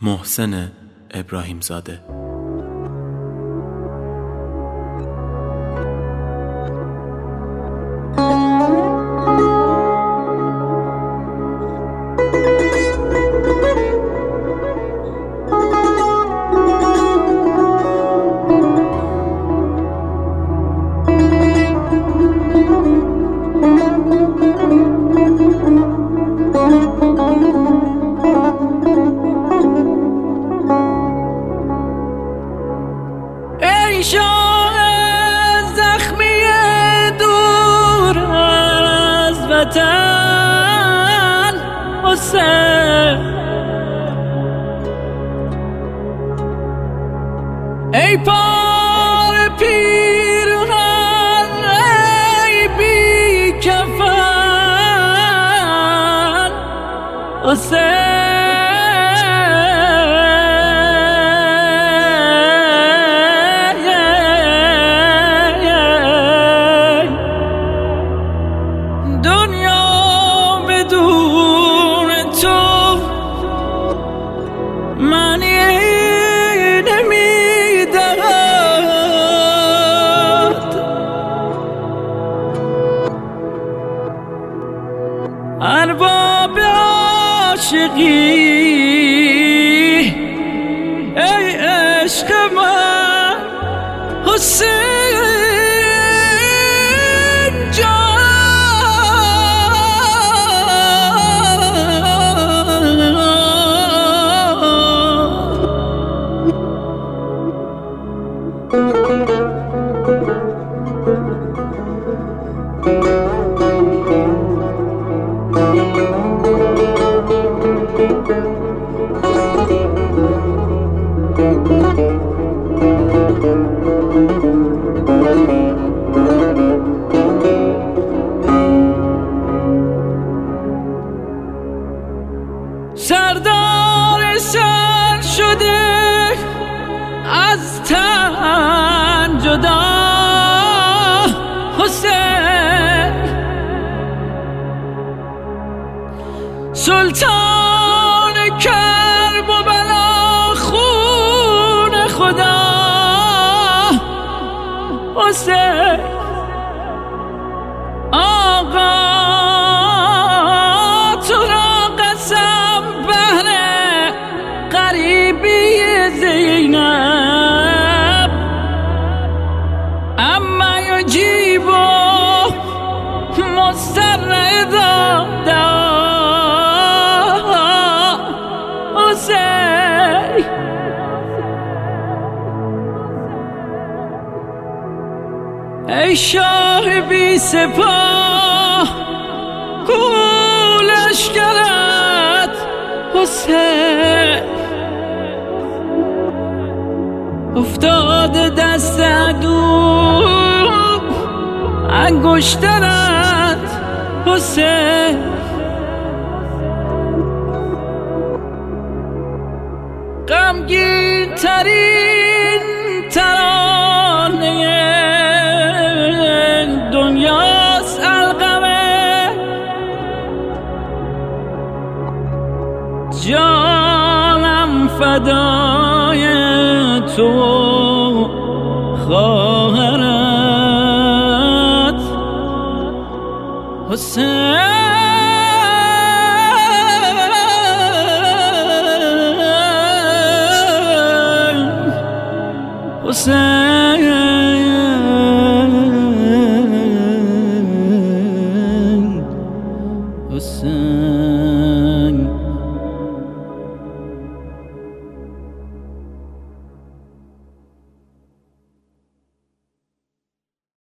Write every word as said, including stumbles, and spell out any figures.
محسن ابراهیم زاده. زخمی دور از وطن حسین، ای پار پیرهن ای بی کفن حسین، معنی نمیدهد. ارباب عاشقی ای عشق من حسین جان، سردار سر شده از تن جدا حسین، سلطان کرب و بلا خون خدا حسین، آقا تو را قسم بهر غریبی زینب، اما یجیب مضطر اذا دعا حسین، ای شاه بی سپاه کو لشکرت حسین، افتاده دست عدو انگشترت حسین، غمگین ترین ترانه دنیاست القمه، جانم فدای تو خواهرت حسین، حسین، حسین.